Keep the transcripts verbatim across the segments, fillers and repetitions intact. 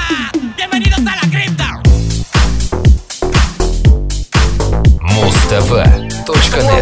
Bienvenidos a la cripta. Mustava точка нет.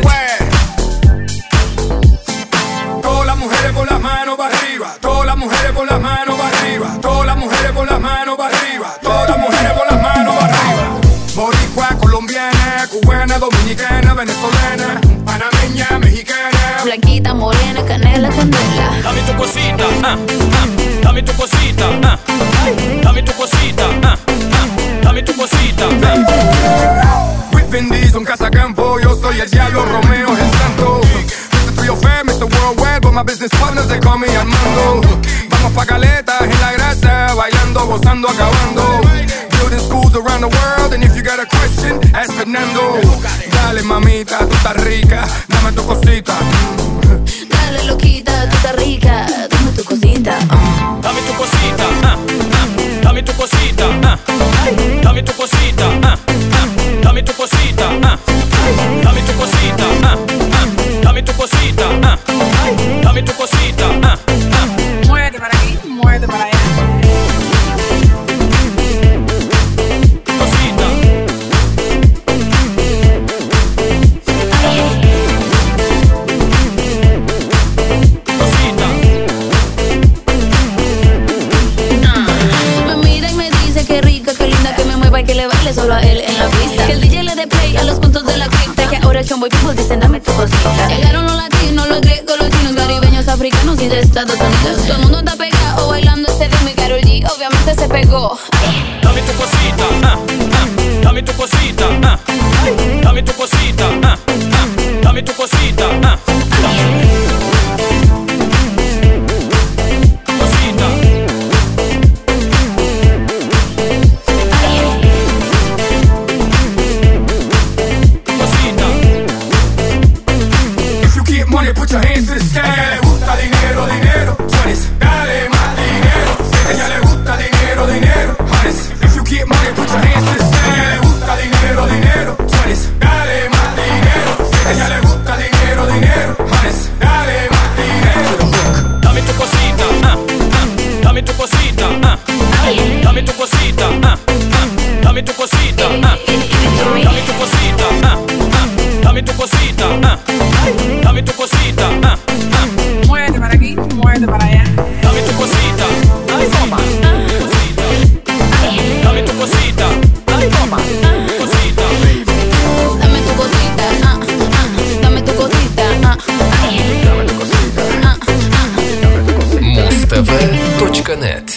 Todas las mujeres por las manos para arriba. Todas las mujeres por las manos para arriba. Todas las mujeres por las manos para arriba. Todas las mujeres por las manos para arriba. Boricua, colombiana, cubana, dominicana, venezolana, panameña, mexicana, blanquita, morena, canela, candela. Dame tu cosita, ah, ah. Dame tu cosita, ah. Dame tu cosita, ah, ah. Dame tu cosita, ah. With Vin Diesel, un cazacampo. Yo soy el diablo, Romeo es el santo. mister three oh five, mister Worldwide, but my business partners they call me Armando. Vamos pa' caletas en la grasa, bailando, gozando, acabando. Building schools around the world, and if you got a question, ask Fernando. Dale mamita, tú estás rica, dame tu cosita. Dale loquita, tú estás rica, dame tu cosita. uh. Dame tu cosita, ah, ah. Dame tu cosita, ah. Dame tu cosita, ah, ah. Dame tu cosita, ah. Dame tu cosita, ah, ah. Dame tu cosita, ah. Dame tu cosita, ah, ah. Muévete para aquí, muévete para allá. Cosita. Cosita. Me mira y me dice que rica, que linda, que me mueva y que le baile solo a él en la pista. Que el D J le dé play a los puntos de la cripta. Que ahora el chombo y people dicen dame tu cosita. Llegaron los latinos, los griegos, los chinos, caribeños, africanos y de Estados Unidos. Todo el mundo está pegado bailando este ritmo y Karol G obviamente se pegó. Dame tu cosita, ah, ah. Dame tu cosita, ah. Dame tu cosita, ah, ah. Dame tu cosita, ah. Cosita. Cosita. If you get money, put your hands to the sky. A ella le gusta dinero, dinero. Twenties, dale más dinero. A ella le gusta dinero, dinero. Hundreds. If you get money, put your hands to the sky. A ella le gusta dinero, dinero. Twenties, dale más dinero. A ella le gusta dinero, dinero. Hundreds, dale más dinero. Dame tu cosita, ah, ah. Dame tu cosita, ah, ah. Dame tu cosita, ah, ah. Dame tu cosita, ah. Dame tu cosita, ah, ah. Dame tu cosita, ah. Dame tu cosita, ah, ah. Muévete para aquí, muévete para allá. Dame tu cosita, ay toma. Cosita. Dame tu cosita, ay toma. Cosita. Dame tu cosita, ah, ah. Dame tu cosita, ah, ah. Mustava точка нет.